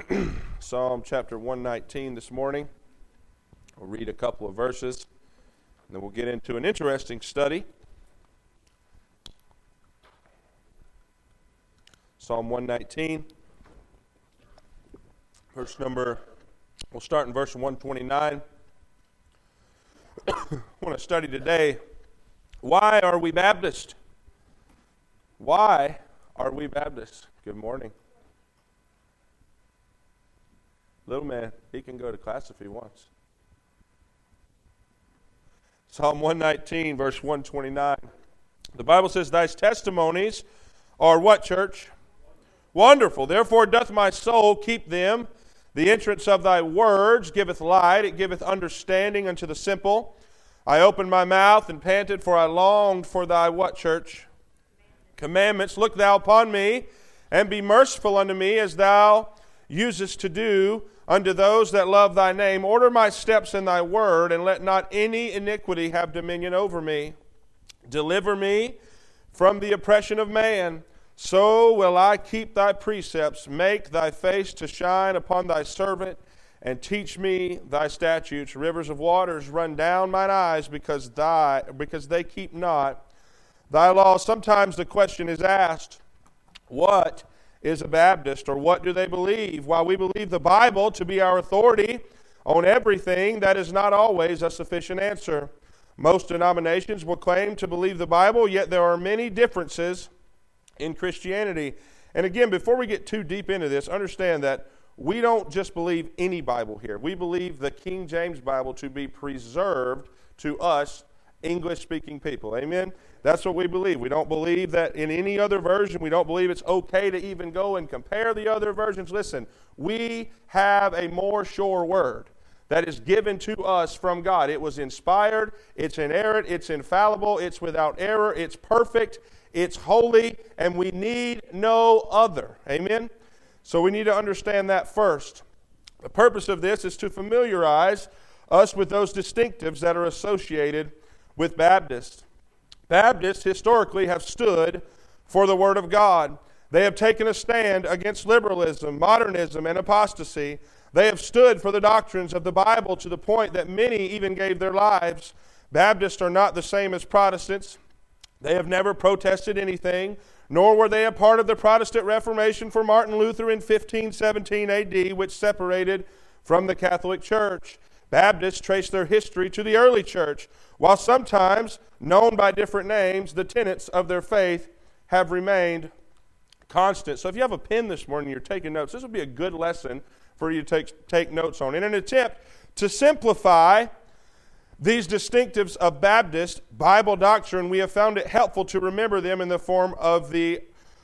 Psalm chapter 119 this morning. We'll read a couple of verses, and then we'll get into an interesting study. Psalm 119, we'll start in verse 129. I want to study today, why are we Baptist? Why are we Baptist? Good morning. Little man, he can go to class if he wants. Psalm 119, verse 129. The Bible says, Thy testimonies are what, church? Wonderful. Therefore doth my soul keep them. The entrance of thy words giveth light. It giveth understanding unto the simple. I opened my mouth and panted, for I longed for thy what, church? Commandments. Look thou upon me, and be merciful unto me, as thou usest to do unto those that love thy name. Order my steps in thy word, and let not any iniquity have dominion over me. Deliver me from the oppression of man. So will I keep thy precepts. Make thy face to shine upon thy servant, and teach me thy statutes. Rivers of waters run down mine eyes, because they keep not thy law. Sometimes the question is asked, what is a Baptist, or what do they believe? While we believe the Bible to be our authority on everything, that is not always a sufficient answer. Most denominations will claim to believe the Bible, yet there are many differences in Christianity. And again, before we get too deep into this, understand that we don't just believe any Bible here. We believe the King James Bible to be preserved to us English-speaking people. Amen? That's what we believe. We don't believe that in any other version. We don't believe it's okay to even go and compare the other versions. Listen, we have a more sure word that is given to us from God. It was inspired, it's inerrant, it's infallible, it's without error, it's perfect, it's holy, and we need no other. Amen? So we need to understand that first. The purpose of this is to familiarize us with those distinctives that are associated with Baptists. Baptists historically have stood for the Word of God. They have taken a stand against liberalism, modernism, and apostasy. They have stood for the doctrines of the Bible to the point that many even gave their lives. Baptists are not the same as Protestants. They have never protested anything, nor were they a part of the Protestant Reformation for Martin Luther in 1517 AD, which separated from the Catholic Church. Baptists trace their history to the early church. While sometimes known by different names, the tenets of their faith have remained constant. So if you have a pen this morning and you're taking notes, this would be a good lesson for you to take notes on. In an attempt to simplify these distinctives of Baptist Bible doctrine, we have found it helpful to remember them in the form of the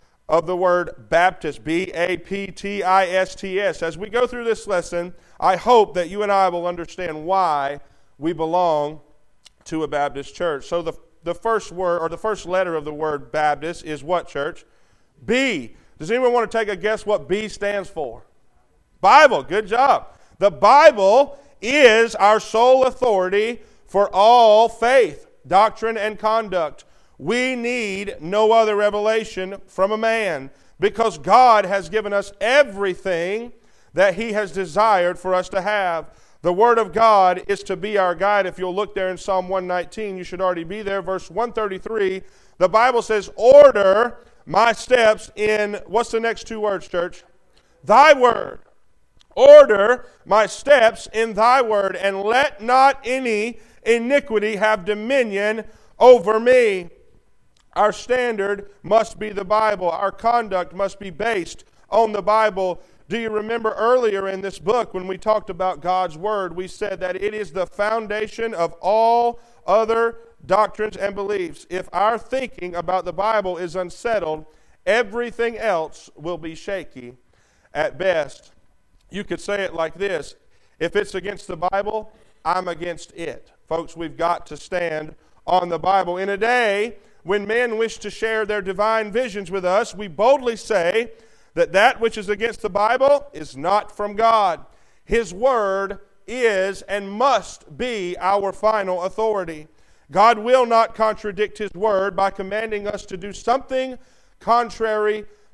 word Baptist, B-A-P-T-I-S-T-S. As we go through this lesson, I hope that you and I will understand why we belong to a Baptist church. So the first word, or the first letter of the word Baptist is what, church? B. Does anyone want to take a guess what B stands for? Bible. Good job. The Bible is our sole authority for all faith, doctrine, and conduct. We need no other revelation from a man, because God has given us everything that He has desired for us to have. The Word of God is to be our guide. If you'll look there in Psalm 119, you should already be there. Verse 133, the Bible says, order my steps in, what's the next two words, church? Thy word. Order my steps in thy word, and let not any iniquity have dominion over me. Our standard must be the Bible. Our conduct must be based on the Bible. Do you remember earlier in this book when we talked about God's Word, we said that it is the foundation of all other doctrines and beliefs. If our thinking about the Bible is unsettled, everything else will be shaky at best. You could say it like this: if it's against the Bible, I'm against it. Folks, we've got to stand on the Bible. In a day when men wish to share their divine visions with us, we boldly say that which is against the Bible is not from God. His Word is and must be our final authority. God will not contradict His Word by commanding us to do something contrary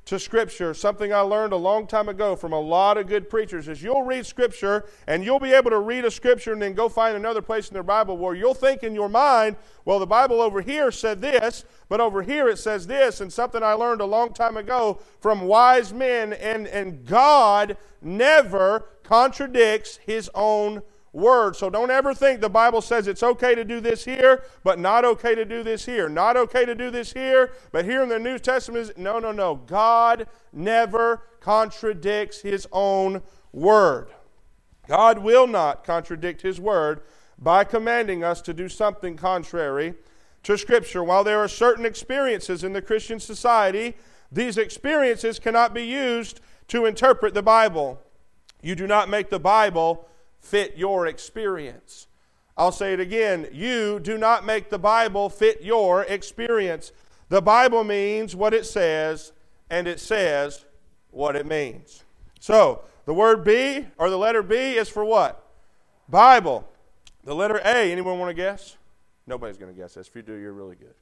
to Scripture, something I learned a long time ago from a lot of good preachers, is you'll read Scripture and you'll be able to read a Scripture and then go find another place in the Bible where you'll think in your mind, well, the Bible over here said this, but over here it says this. And something I learned a long time ago from wise men, and God never contradicts His own word. So don't ever think the Bible says it's okay to do this here, but not okay to do this here. Not okay to do this here, but here in the New Testament, no. God never contradicts His own word. God will not contradict His word by commanding us to do something contrary to Scripture. While there are certain experiences in the Christian society, these experiences cannot be used to interpret the Bible. You do not make the Bible fit your experience. I'll say it again. You do not make the Bible fit your experience. The Bible means what it says, and it says what it means. So, the word B, or the letter B, is for what? Bible. The letter A, anyone want to guess? Nobody's going to guess this. If you do, you're really good.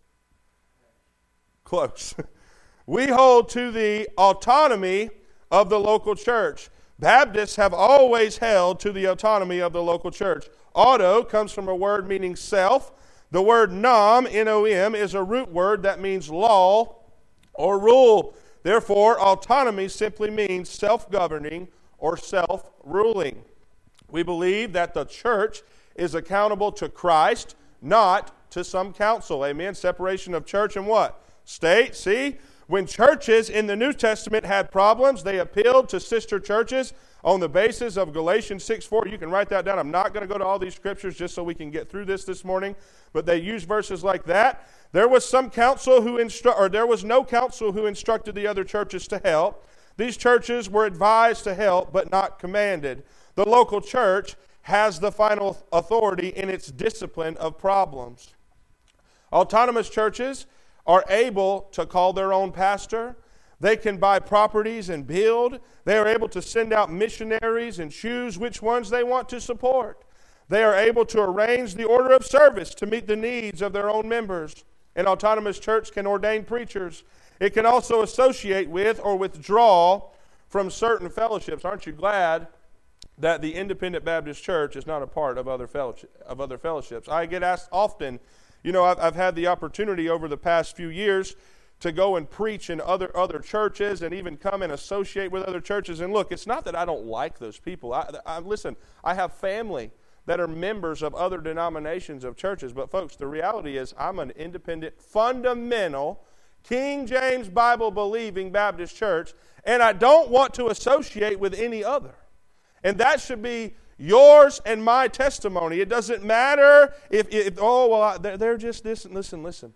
Close. We hold to the autonomy of the local church. Baptists have always held to the autonomy of the local church. Auto comes from a word meaning self. The word nom, N-O-M, is a root word that means law or rule. Therefore, autonomy simply means self-governing or self-ruling. We believe that the church is accountable to Christ, not to some council. Amen? Separation of church and what? State. See? When churches in the New Testament had problems, they appealed to sister churches on the basis of Galatians 6:4. You can write that down. I'm not going to go to all these scriptures just so we can get through this morning, but they use verses like that. There was some council there was no council who instructed the other churches to help. These churches were advised to help, but not commanded. The local church has the final authority in its discipline of problems. Autonomous churches are able to call their own pastor. They can buy properties and build. They are able to send out missionaries and choose which ones they want to support. They are able to arrange the order of service to meet the needs of their own members. An autonomous church can ordain preachers. It can also associate with or withdraw from certain fellowships. Aren't you glad that the Independent Baptist Church is not a part of other fellowships? I get asked often. You know, I've had the opportunity over the past few years to go and preach in other churches and even come and associate with other churches. And look, it's not that I don't like those people. Listen, I have family that are members of other denominations of churches. But folks, the reality is I'm an independent, fundamental, King James Bible-believing Baptist church, and I don't want to associate with any other. And that should be yours and my testimony. It doesn't matter if they're just this. Listen.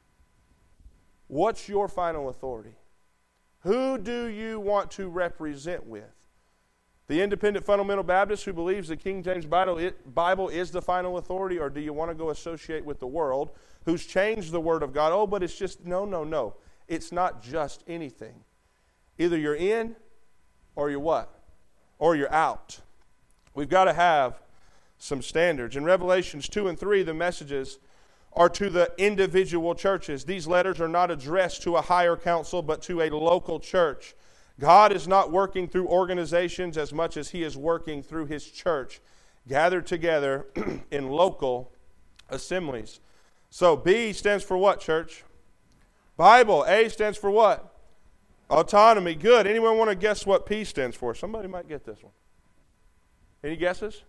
What's your final authority? Who do you want to represent with? The independent fundamental Baptist who believes the King James Bible is the final authority, or do you want to go associate with the world who's changed the Word of God? Oh, but it's just, no. It's not just anything. Either you're in or you're what? Or you're out. We've got to have some standards. In Revelations 2 and 3, the messages are to the individual churches. These letters are not addressed to a higher council, but to a local church. God is not working through organizations as much as He is working through His church, gathered together in local assemblies. So B stands for what, church? Bible. A stands for what? Autonomy. Good. Anyone want to guess what P stands for? Somebody might get this one. Any guesses?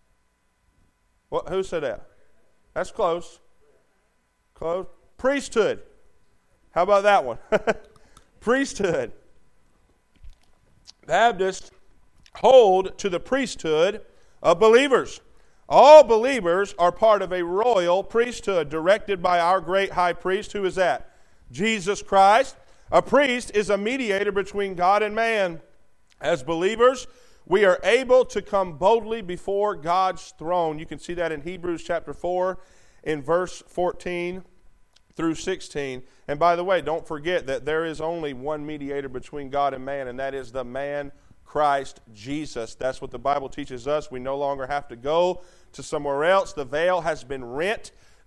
What? Who said that? That's close. Close. Priesthood. How about that one? Priesthood. Baptists hold to the priesthood of believers. All believers are part of a royal priesthood directed by our great high priest. Who is that? Jesus Christ. A priest is a mediator between God and man. As believers, we are able to come boldly before God's throne. You can see that in Hebrews chapter 4 in verse 14 through 16. And by the way, don't forget that there is only one mediator between God and man, and that is the man Christ Jesus. That's what the Bible teaches us. We no longer have to go to somewhere else. The veil has been rent.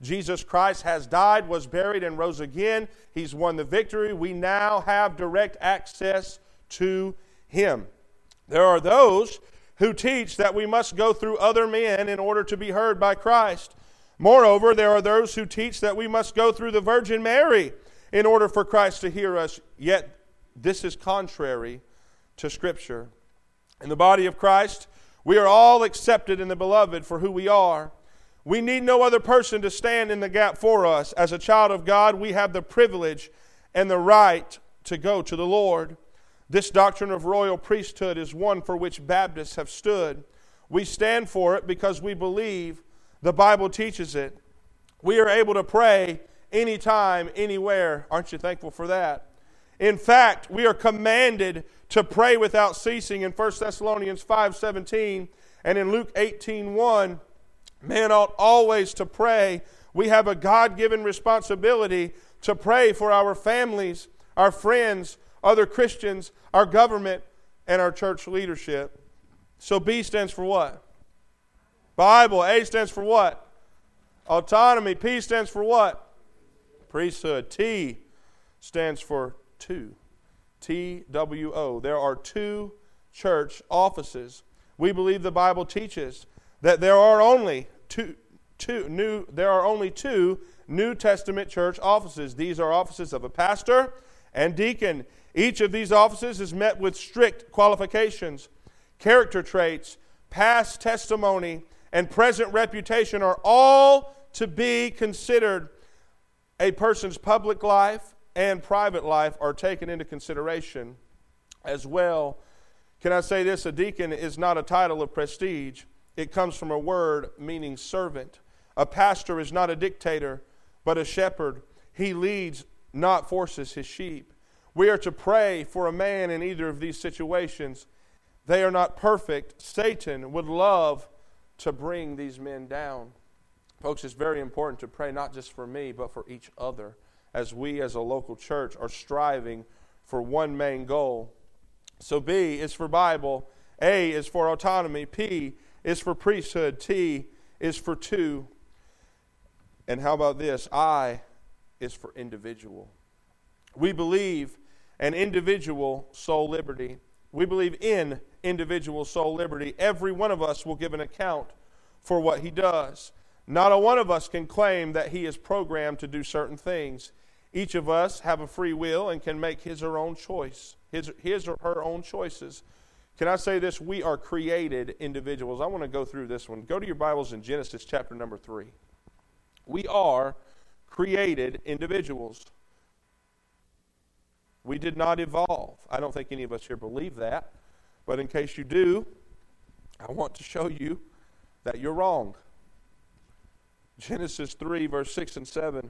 Jesus Christ has died, was buried, and rose again. He's won the victory. We now have direct access to Him. There are those who teach that we must go through other men in order to be heard by Christ. Moreover, there are those who teach that we must go through the Virgin Mary in order for Christ to hear us. Yet this is contrary to Scripture. In the body of Christ, we are all accepted in the Beloved for who we are. We need no other person to stand in the gap for us. As a child of God, we have the privilege and the right to go to the Lord. This doctrine of royal priesthood is one for which Baptists have stood. We stand for it because we believe the Bible teaches it. We are able to pray anytime, anywhere. Aren't you thankful for that? In fact, we are commanded to pray without ceasing in 1 Thessalonians 5:17 and in Luke 18:1. Man ought always to pray. We have a God-given responsibility to pray for our families, our friends, other Christians, our government, and our church leadership. So B stands for what? Bible. A stands for what? Autonomy. P stands for what? Priesthood. T stands for two. T-W-O. There are two church offices. We believe the Bible teaches that there are only two New Testament church offices. These are offices of a pastor and deacon. Each of these offices is met with strict qualifications. Character traits, past testimony, and present reputation are all to be considered. A person's public life and private life are taken into consideration as well. Can I say this? A deacon is not a title of prestige. It comes from a word meaning servant. A pastor is not a dictator, but a shepherd. He leads, not forces his sheep. We are to pray for a man in either of these situations. They are not perfect. Satan would love to bring these men down. Folks, it's very important to pray not just for me, but for each other, as we as a local church are striving for one main goal. So B is for Bible, A is for autonomy, P is for priesthood, T is for two. And how about this? I is for individual. We believe an individual soul liberty. We believe in individual soul liberty. Every one of us will give an account for what he does. Not a one of us can claim that he is programmed to do certain things. Each of us have a free will and can make his or her own choice, his or her own choices. Can I say this? We are created individuals. I want to go through this one. Go to your Bibles in Genesis chapter number 3. We are created individuals. We did not evolve. I don't think any of us here believe that. But in case you do, I want to show you that you're wrong. Genesis 3, verse 6 and 7.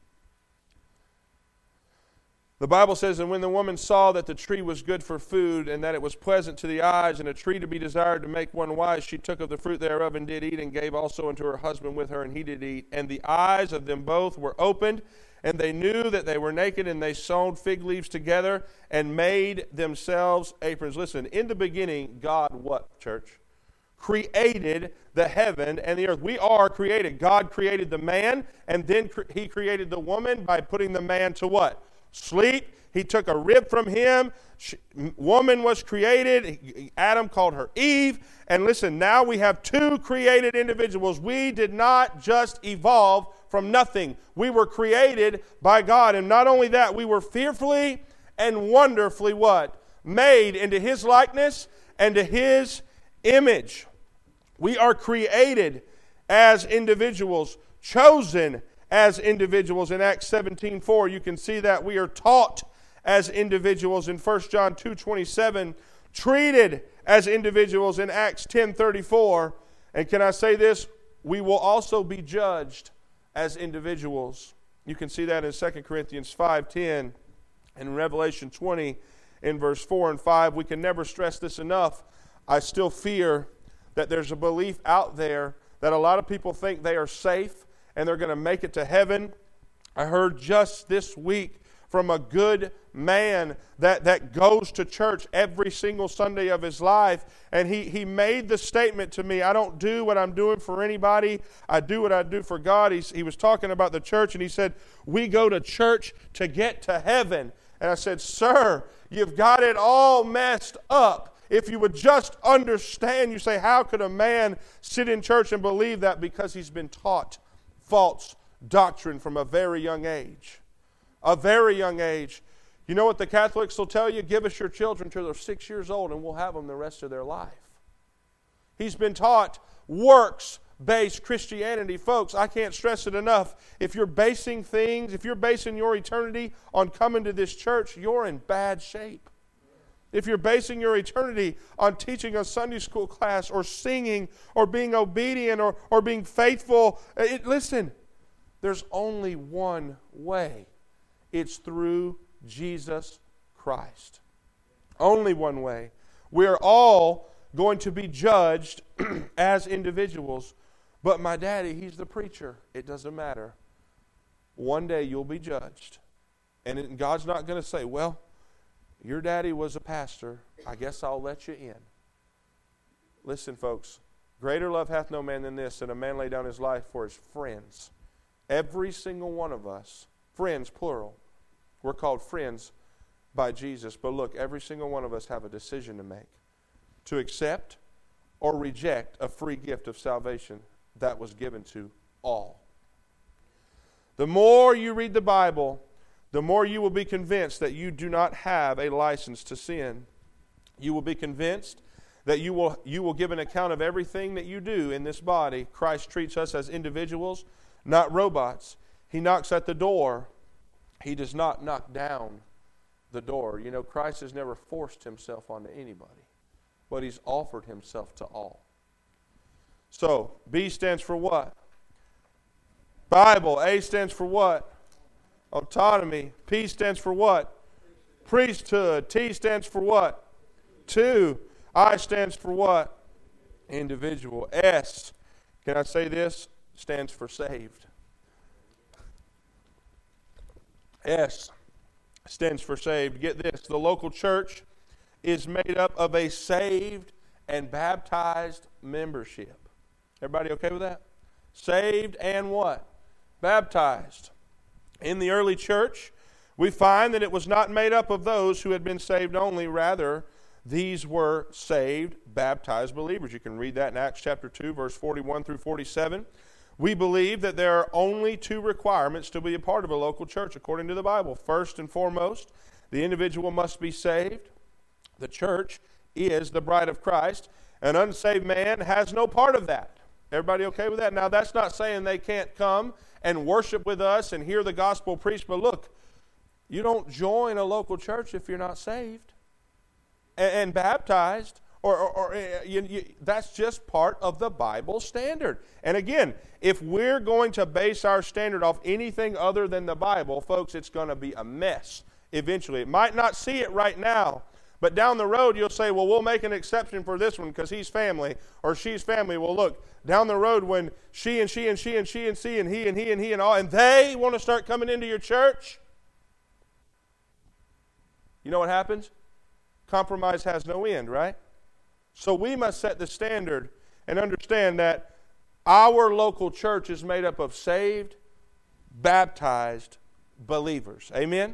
The Bible says, "And when the woman saw that the tree was good for food, and that it was pleasant to the eyes, and a tree to be desired to make one wise, she took of the fruit thereof, and did eat, and gave also unto her husband with her, and he did eat. And the eyes of them both were opened, and they knew that they were naked, and they sewed fig leaves together, and made themselves aprons." Listen, in the beginning, God what, church? Created the heaven and the earth. We are created. God created the man, and then he created the woman by putting the man to what? Sleep. He took a rib from him. Woman was created. Adam called her Eve. And listen, now we have two created individuals. We did not just evolve from nothing. We were created by God. And not only that, we were fearfully and wonderfully what? Made into his likeness and to his image. We are created as individuals, chosen as individuals. In Acts 17:4, you can see that we are taught as individuals in 1 John 2:27, treated as individuals in Acts 10:34. And can I say this? We will also be judged as individuals. You can see that in 2 Corinthians 5:10 and Revelation 20 in verse 4 and 5. We can never stress this enough. I still fear that there's a belief out there that a lot of people think they are safe and they're going to make it to heaven. I heard just this week from a good man that goes to church every single Sunday of his life. And he made the statement to me, I don't do what I'm doing for anybody. I do what I do for God. He was talking about the church, and he said, we go to church to get to heaven. And I said, sir, you've got it all messed up. If you would just understand, you say, how could a man sit in church and believe that? Because he's been taught false doctrine from a very young age. A very young age. You know what the Catholics will tell you? Give us your children till they're 6 years old and we'll have them the rest of their life. He's been taught works-based Christianity. Folks, I can't stress it enough. If you're basing things, if you're basing your eternity on coming to this church, you're in bad shape. If you're basing your eternity on teaching a Sunday school class or singing or being obedient or being faithful, listen, there's only one way. It's through Jesus Christ. Only one way. We're all going to be judged as individuals. But my daddy, he's the preacher. It doesn't matter. One day you'll be judged. And God's not going to say, well, your daddy was a pastor. I guess I'll let you in. Listen, folks. Greater love hath no man than this, that a man lay down his life for his friends. Every single one of us, friends, plural, we're called friends by Jesus. But look, every single one of us have a decision to make. To accept or reject a free gift of salvation that was given to all. The more you read the Bible, the more you will be convinced that you do not have a license to sin. You will be convinced that you will give an account of everything that you do in this body. Christ treats us as individuals, not robots. He knocks at the door. He does not knock down the door. You know, Christ has never forced himself onto anybody, but he's offered himself to all. So, B stands for what? Bible. A stands for what? Autonomy. P stands for what? Priesthood. T stands for what? Two. I stands for what? Individual. S, can I say this? Stands for saved. S stands for saved. Get this. The local church is made up of a saved and baptized membership. Everybody okay with that? Saved and what? Baptized. In the early church, we find that it was not made up of those who had been saved only. Rather, these were saved, baptized believers. You can read that in Acts chapter 2, verse 41 through 47. We believe that there are only two requirements to be a part of a local church according to the Bible. First and foremost, the individual must be saved. The church is the bride of Christ. An unsaved man has no part of that. Everybody okay with that? Now, that's not saying they can't come and worship with us and hear the gospel preached, but look, you don't join a local church if you're not saved and baptized, that's just part of the Bible standard. And again, if we're going to base our standard off anything other than the Bible, folks, it's going to be a mess eventually. It might not see it right now, but down the road you'll say, well, we'll make an exception for this one because he's family or she's family. Well, look, down the road when she and she and she and she and she and he and he and he and all, and they want to start coming into your church, you know what happens? Compromise has no end, right? So we must set the standard and understand that our local church is made up of saved, baptized believers. Amen?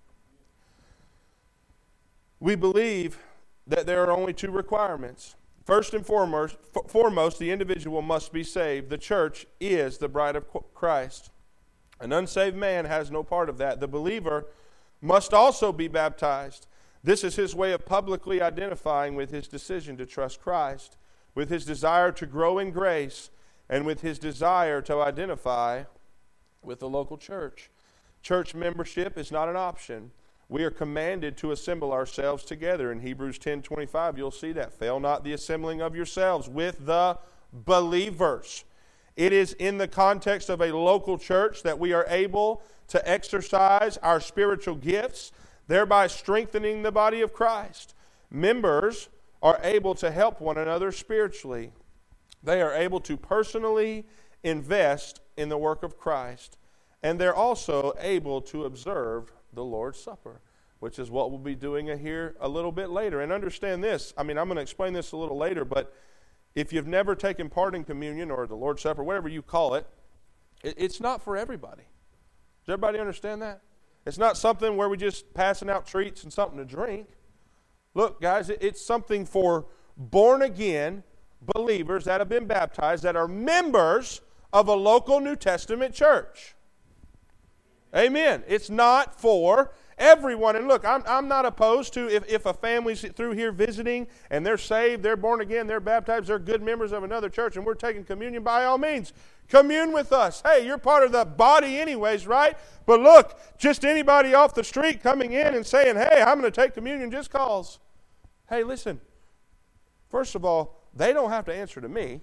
We believe that there are only two requirements. First and foremost, the individual must be saved. The church is the bride of Christ. An unsaved man has no part of that. The believer must also be baptized. This is his way of publicly identifying with his decision to trust Christ, with his desire to grow in grace, and with his desire to identify with the local church. Church membership is not an option. We are commanded to assemble ourselves together. In Hebrews 10:25, you'll see that. Fail not the assembling of yourselves with the believers. It is in the context of a local church that we are able to exercise our spiritual gifts, thereby strengthening the body of Christ. Members are able to help one another spiritually. They are able to personally invest in the work of Christ, and they're also able to observe the Lord's Supper, which is what we'll be doing here a little bit later. And understand this, I'm going to explain this a little later, but if you've never taken part in communion or the Lord's Supper, whatever you call it, it's not for everybody. Does everybody understand that? It's not something where we're just passing out treats and something to drink. Look, guys, it's something for born-again believers that have been baptized, that are members of a local New Testament church. Amen. It's not for everyone. And look, I'm not opposed to if a family's through here visiting and they're saved, they're born again, they're baptized, they're good members of another church, and we're taking communion, by all means, commune with us. Hey, you're part of the body anyways, right? But look, just anybody off the street coming in and saying, hey, I'm going to take communion just cause. Hey, listen, first of all, they don't have to answer to me.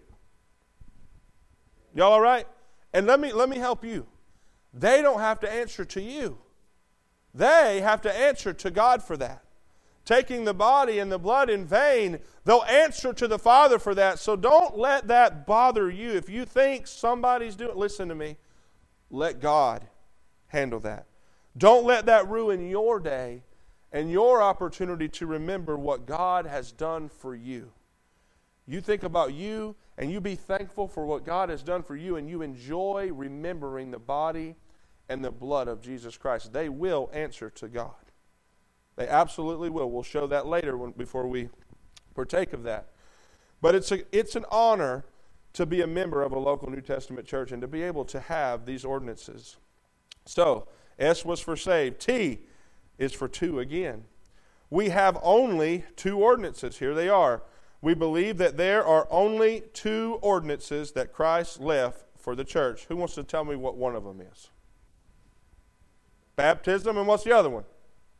Y'all all right? And let me help you. They don't have to answer to you. They have to answer to God for that. Taking the body and the blood in vain, they'll answer to the Father for that. So don't let that bother you. If you think somebody's doing, listen to me, let God handle that. Don't let that ruin your day and your opportunity to remember what God has done for you. You think about you, and you be thankful for what God has done for you, and you enjoy remembering the body and the blood of Jesus Christ. They will answer to God. They absolutely will. We'll show that later before we partake of that. But it's an honor to be a member of a local New Testament church and to be able to have these ordinances. So, S was for saved. T is for two again. We have only two ordinances. Here they are. We believe that there are only two ordinances that Christ left for the church. Who wants to tell me what one of them is? Baptism, and what's the other one?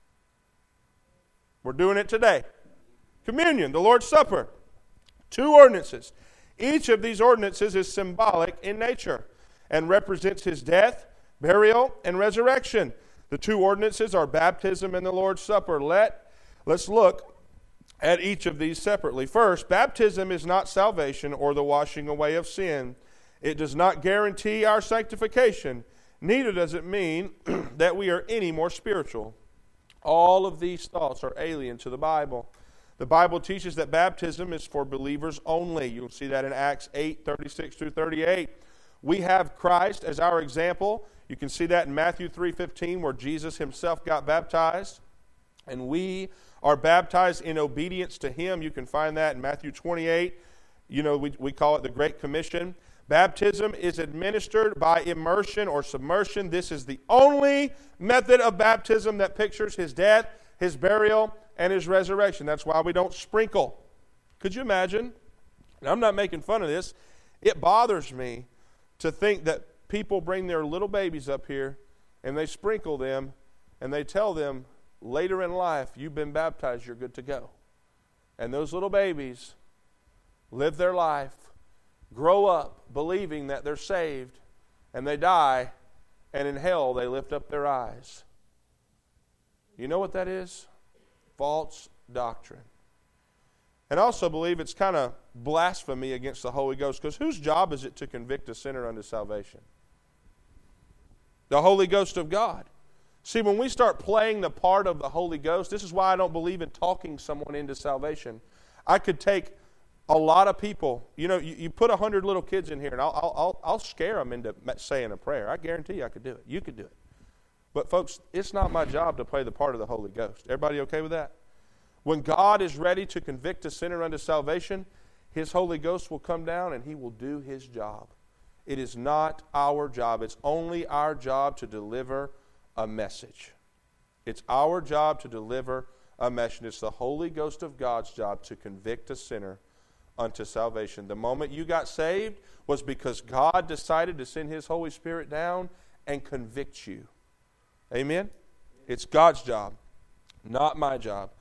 We're doing it today. Communion, the Lord's Supper. Two ordinances. Each of these ordinances is symbolic in nature and represents his death, burial, and resurrection. The two ordinances are baptism and the Lord's Supper. Let's look at each of these separately. First, baptism is not salvation or the washing away of sin. It does not guarantee our sanctification. Neither does it mean that we are any more spiritual. All of these thoughts are alien to the Bible. The Bible teaches that baptism is for believers only. You'll see that in Acts 8:36 through 38. We have Christ as our example. You can see that in Matthew 3:15, where Jesus himself got baptized. And we are baptized in obedience to him. You can find that in Matthew 28. You know, we call it the Great Commission. Baptism is administered by immersion or submersion. This is the only method of baptism that pictures his death, his burial, and his resurrection. That's why we don't sprinkle. Could you imagine? And I'm not making fun of this. It bothers me to think that people bring their little babies up here and they sprinkle them and they tell them later in life, you've been baptized, you're good to go. And those little babies live their life, grow up believing that they're saved, and they die, and in hell they lift up their eyes. You know what that is? False doctrine. And I also believe it's kind of blasphemy against the Holy Ghost, because whose job is it to convict a sinner unto salvation? The Holy Ghost of God. See, when we start playing the part of the Holy Ghost, this is why I don't believe in talking someone into salvation. I could take a lot of people. You know, you put 100 little kids in here, and I'll scare them into saying a prayer. I guarantee you I could do it. You could do it. But folks, it's not my job to play the part of the Holy Ghost. Everybody okay with that? When God is ready to convict a sinner unto salvation, his Holy Ghost will come down and he will do his job. It is not our job. It's only our job to deliver a message. It's our job to deliver a message. It's the Holy Ghost of God's job to convict a sinner unto salvation. The moment you got saved was because God decided to send his Holy Spirit down and convict you. Amen? It's God's job, not my job.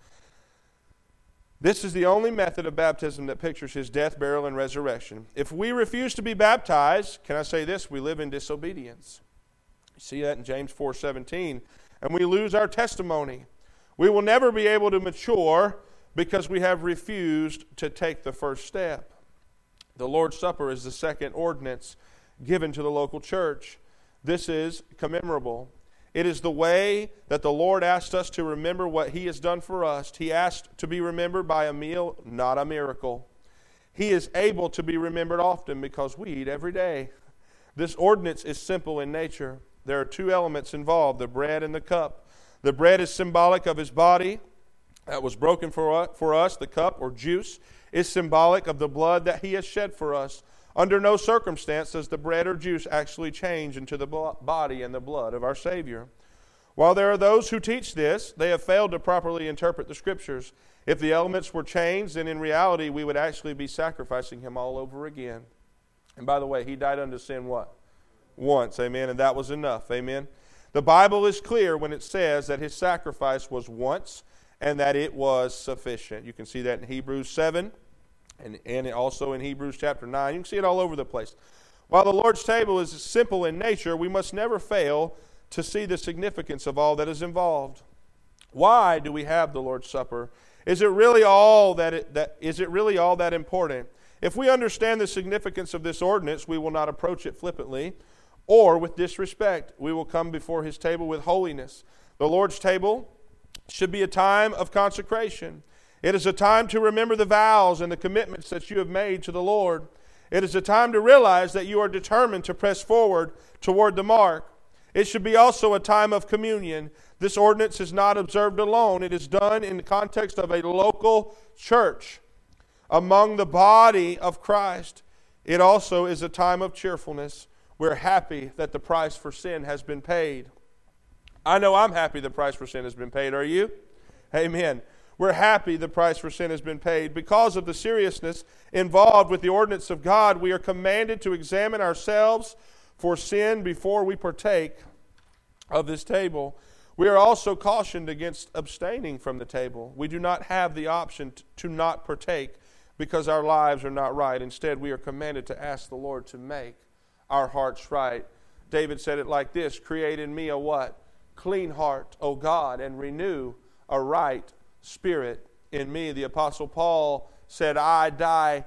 This is the only method of baptism that pictures his death, burial, and resurrection. If we refuse to be baptized, can I say this? We live in disobedience. You see that in James 4:17. And we lose our testimony. We will never be able to mature because we have refused to take the first step. The Lord's Supper is the second ordinance given to the local church. This is commemorable. It is the way that the Lord asked us to remember what He has done for us. He asked to be remembered by a meal, not a miracle. He is able to be remembered often because we eat every day. This ordinance is simple in nature. There are two elements involved, the bread and the cup. The bread is symbolic of His body that was broken for us. The cup, or juice, is symbolic of the blood that He has shed for us. Under no circumstance does the bread or juice actually change into the body and the blood of our Savior. While there are those who teach this, they have failed to properly interpret the Scriptures. If the elements were changed, then in reality we would actually be sacrificing Him all over again. And by the way, He died unto sin what? Once, amen, and that was enough, amen. The Bible is clear when it says that His sacrifice was once and that it was sufficient. You can see that in Hebrews 7 and also in Hebrews chapter 9. You can see it all over the place. While the Lord's table is simple in nature, we must never fail to see the significance of all that is involved. Why do we have the Lord's Supper? Is it really all that important? If we understand the significance of this ordinance, we will not approach it flippantly or with disrespect. We will come before His table with holiness. The Lord's table should be a time of consecration. It is a time to remember the vows and the commitments that you have made to the Lord. It is a time to realize that you are determined to press forward toward the mark. It should be also a time of communion. This ordinance is not observed alone. It is done in the context of a local church among the body of Christ. It also is a time of cheerfulness. We're happy that the price for sin has been paid. I know I'm happy the price for sin has been paid. Are you? Amen. We're happy the price for sin has been paid. Because of the seriousness involved with the ordinance of God, we are commanded to examine ourselves for sin before we partake of this table. We are also cautioned against abstaining from the table. We do not have the option to not partake because our lives are not right. Instead, we are commanded to ask the Lord to make our hearts right. David said it like this: create in me a what? Clean heart, O God, and renew a right spirit in me. The Apostle Paul said, I die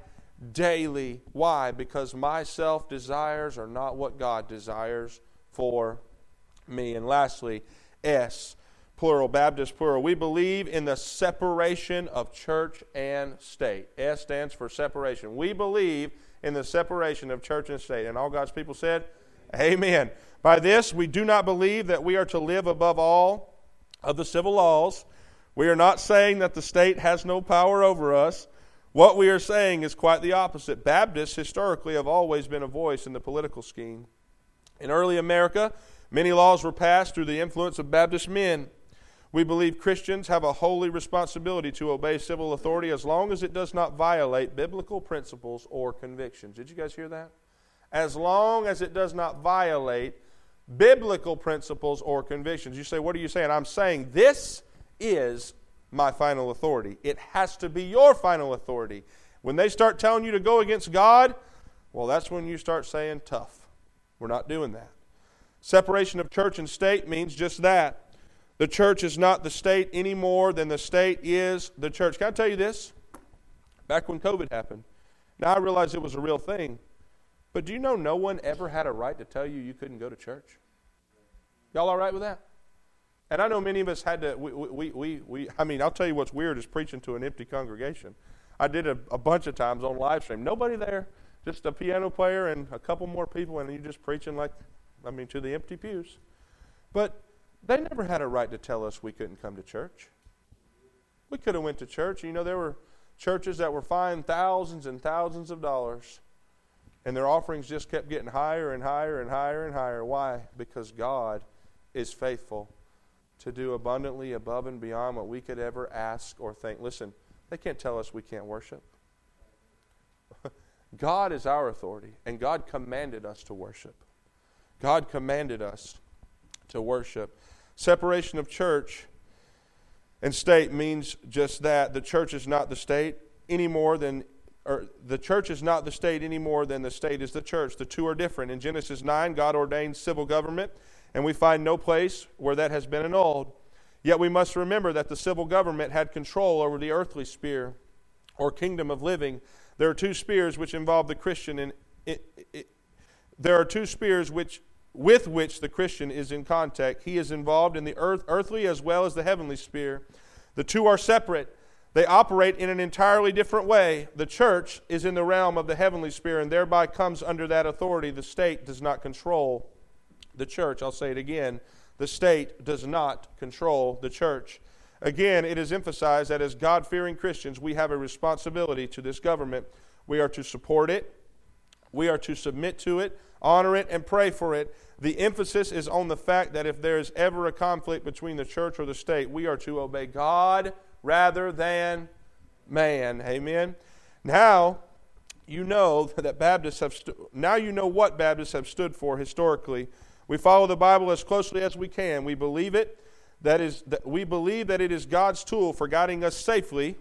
daily. Why? Because my self-desires are not what God desires for me. And lastly, S, plural, Baptist plural. We believe in the separation of church and state. S stands for separation. We believe in the separation of church and state. And all God's people said, amen. By this, we do not believe that we are to live above all of the civil laws. We are not saying that the state has no power over us. What we are saying is quite the opposite. Baptists historically have always been a voice in the political scheme. In early America, many laws were passed through the influence of Baptist men. We believe Christians have a holy responsibility to obey civil authority as long as it does not violate biblical principles or convictions. Did you guys hear that? As long as it does not violate biblical principles or convictions. You say, what are you saying? I'm saying this is my final authority. It has to be your final authority. When they start telling you to go against God, well, that's when you start saying, tough. We're not doing that. Separation of church and state means just that. The church is not the state any more than the state is the church. Can I tell you this? Back when COVID happened, now I realize it was a real thing, but do you know no one ever had a right to tell you you couldn't go to church? Y'all all right with that? And I know many of us had to, I'll tell you what's weird is preaching to an empty congregation. I did a bunch of times on live stream. Nobody there, just a piano player and a couple more people, and you just preaching to the empty pews. But they never had a right to tell us we couldn't come to church. We could have went to church. You know, there were churches that were fined thousands and thousands of dollars, and their offerings just kept getting higher and higher and higher and higher. Why? Because God is faithful to do abundantly above and beyond what we could ever ask or think. Listen, they can't tell us we can't worship. God is our authority, and God commanded us to worship. God commanded us to worship. Separation of church and state means just that. The church is not the state any more than the church is not the state any more than the state is the church. The two are different. In Genesis 9, God ordained civil government, and we find no place where that has been annulled. Yet we must remember that the civil government had control over the earthly sphere or kingdom of living. There are two spheres which involve the Christian, and there are two spheres which with which the Christian is in contact. He is involved in the earthly as well as the heavenly sphere. The two are separate. They operate in an entirely different way. The church is in the realm of the heavenly sphere and thereby comes under that authority. The state does not control the church. I'll say it again. The state does not control the church. Again, it is emphasized that as God-fearing Christians, we have a responsibility to this government. We are to support it. We are to submit to it, honor it, and pray for it. The emphasis is on the fact that if there is ever a conflict between the church or the state, we are to obey God rather than man. Amen. Now you know that Baptists have now you know what Baptists have stood for historically. We follow the Bible as closely as we can. We believe it. We believe that it is God's tool for guiding us safely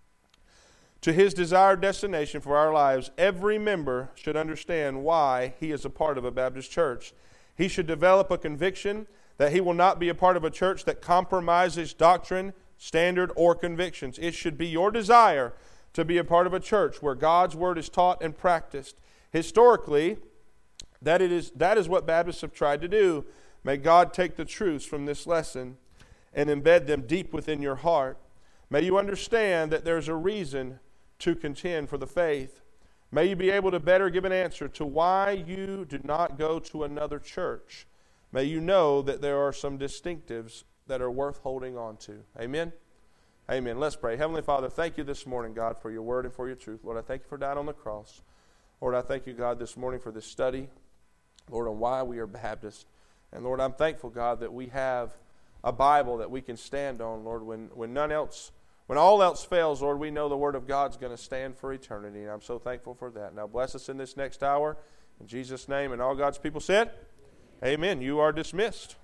to His desired destination for our lives. Every member should understand why he is a part of a Baptist church. He should develop a conviction that he will not be a part of a church that compromises doctrine, standard, or convictions. It should be your desire to be a part of a church where God's word is taught and practiced. Historically, that is what Baptists have tried to do. May God take the truths from this lesson and embed them deep within your heart. May you understand that there's a reason to contend for the faith. May you be able to better give an answer to why you do not go to another church. May you know that there are some distinctives that are worth holding on to. Amen? Amen. Let's pray. Heavenly Father, thank you this morning, God, for your word and for your truth. Lord, I thank you for dying on the cross. Lord, I thank you, God, this morning for this study, Lord, on why we are Baptists. And Lord, I'm thankful, God, that we have a Bible that we can stand on, Lord, when all else fails, Lord, we know the Word of God's going to stand for eternity, and I'm so thankful for that. Now bless us in this next hour. In Jesus' name, and all God's people said, Amen. You are dismissed.